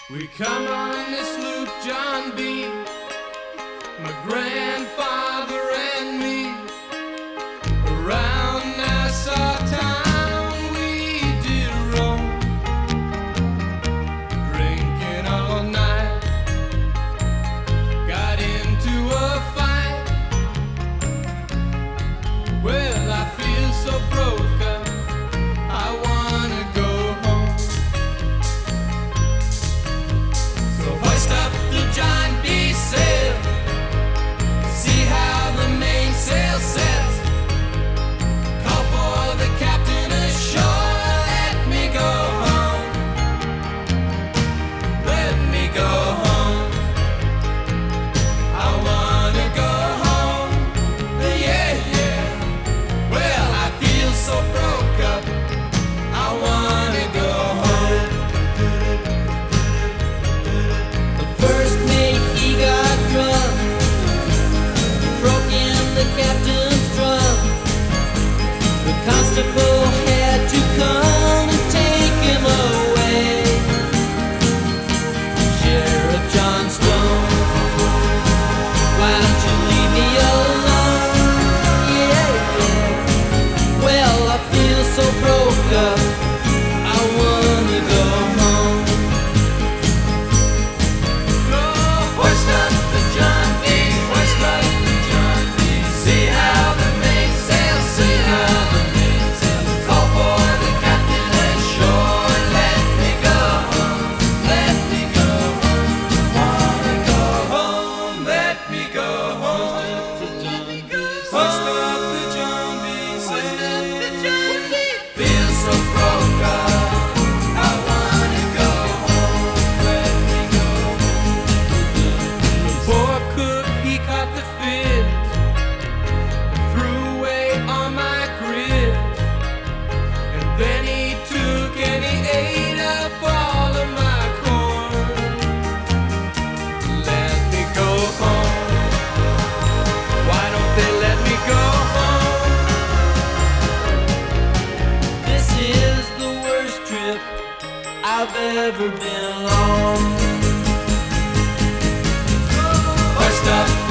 We come on this loop, John B., my grandfather and me. Around Nassau town we did roam, drinking all night. Got into a fight. Well, I feel so broke up, I wanna go home. So hoist up the John B. sail, see how the mainsail sets. Call for the captain ashore, let me go home. Let me go home. I wanna go home. Yeah, yeah. Well, I feel so broke up, I wanna go home. The first mate, he got drunk, broke in the captain's trunk. The constable had to come and take him away. Sheriff John Stone, why don't you leave me alone? Yeah, yeah. Well, I feel so broke up, I wanna go home. So hoist up the John B., hoist up the John B. See how the mainsail, see how the mainsail. Call for the captain ashore, let me go home, let me go home. Wanna go home, let me go home. Hoist up the John B., feel so broke up, I wanna go home, let me go home. The poor cook, he caught the fits and threw away all my grits. And then he took and he ate up all of my corn. Let me go home. Why don't they let me go home? This is the worst trip I've ever been on. Hoist up